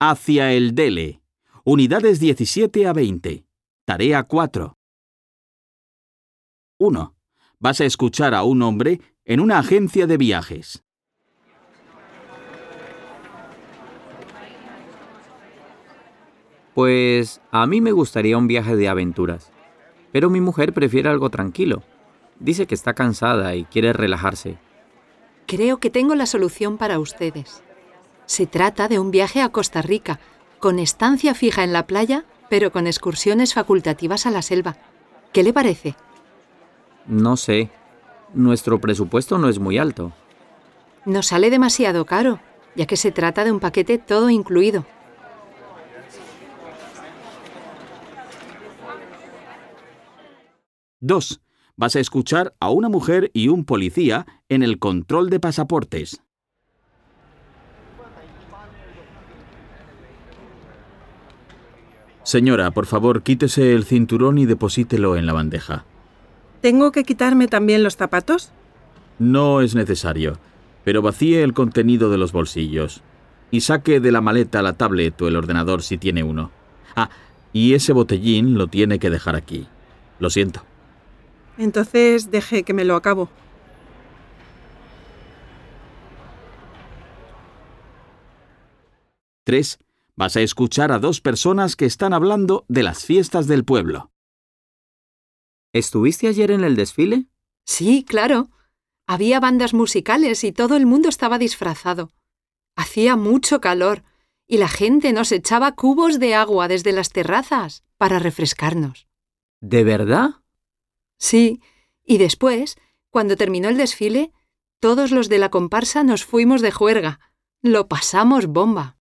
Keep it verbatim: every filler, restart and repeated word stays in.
Hacia el Dele. Unidades diecisiete a veinte. Tarea cuatro. uno. Vas a escuchar a un hombre en una agencia de viajes. Pues a mí me gustaría un viaje de aventuras, pero mi mujer prefiere algo tranquilo. Dice que está cansada y quiere relajarse. Creo que tengo la solución para ustedes. Se trata de un viaje a Costa Rica, con estancia fija en la playa, pero con excursiones facultativas a la selva. ¿Qué le parece? No sé, nuestro presupuesto no es muy alto. No sale demasiado caro, ya que se trata de un paquete todo incluido. dos. Vas a escuchar a una mujer y un policía en el control de pasaportes. Señora, por favor, quítese el cinturón y deposítelo en la bandeja. ¿Tengo que quitarme también los zapatos? No es necesario, pero vacíe el contenido de los bolsillos y saque de la maleta la tablet o el ordenador si tiene uno. Ah, y ese botellín lo tiene que dejar aquí. Lo siento. Entonces deje que me lo acabo. tres. Vas a escuchar a dos personas que están hablando de las fiestas del pueblo. ¿Estuviste ayer en el desfile? Sí, claro. Había bandas musicales y todo el mundo estaba disfrazado. Hacía mucho calor y la gente nos echaba cubos de agua desde las terrazas para refrescarnos. ¿De verdad? Sí, y después, cuando terminó el desfile, todos los de la comparsa nos fuimos de juerga. Lo pasamos bomba.